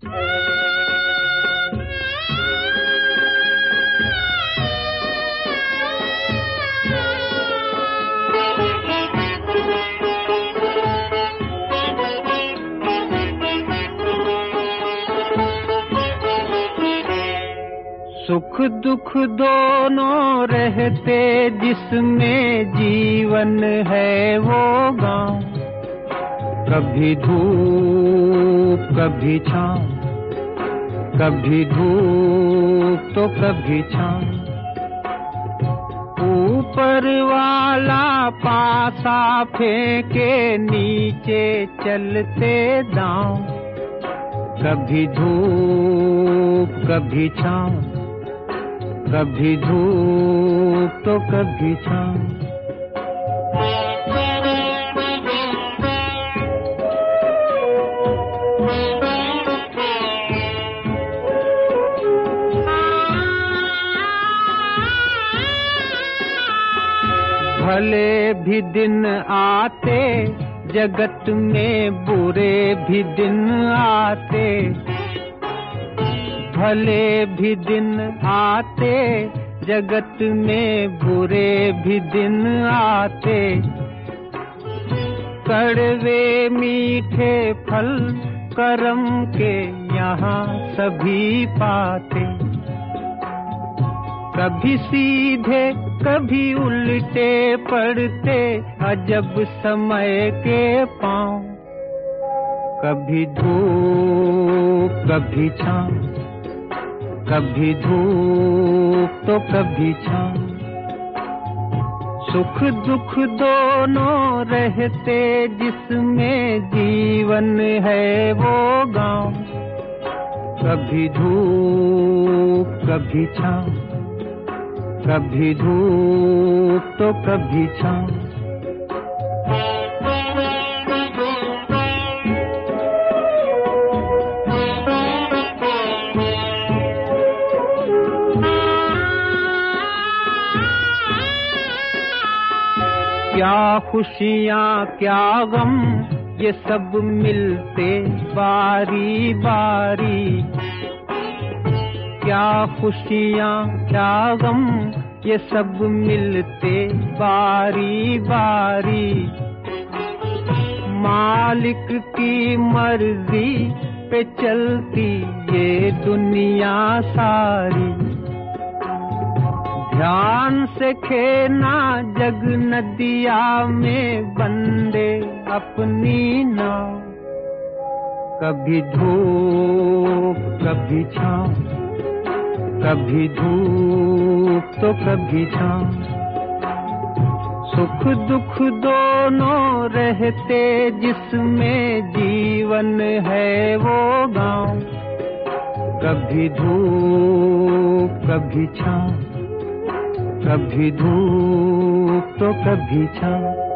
सुख दुख दोनों रहते जिसमें जीवन है वो गाँव। कभी धूप कभी छाँव, कभी धूप तो कभी छाँव। ऊपर वाला पासा फेंके नीचे चलते दाँव। कभी धूप कभी छाँव, कभी धूप तो कभी छाँव। भले भी दिन आते जगत में, बुरे भी दिन आते। भले भी दिन आते जगत में, बुरे भी दिन आते। कड़वे मीठे फल करम के यहाँ सभी पाते। कभी सीधे कभी उल्टे पड़ते अजब समय के पाँव। कभी धूप कभी छाँव, कभी धूप तो कभी छाँव। सुख दुख दोनों रहते जिसमें जीवन है वो गाँव। कभी धूप कभी छाँव, कभी धूप तो कभी छाँव। क्या खुशियाँ क्या गम ये सब मिलते बारी बारी। क्या खुशियाँ क्या गम ये सब मिलते बारी बारी। मालिक की मर्जी पे चलती ये दुनिया सारी। ध्यान से खेना जग नदिया में बंदे अपनी नाव। कभी धूप कभी छाँव, कभी धूप तो कभी छाँव। सुख दुख दोनों रहते जिसमें जीवन है वो गाँव। कभी धूप कभी छाँव, कभी धूप तो कभी छाँव।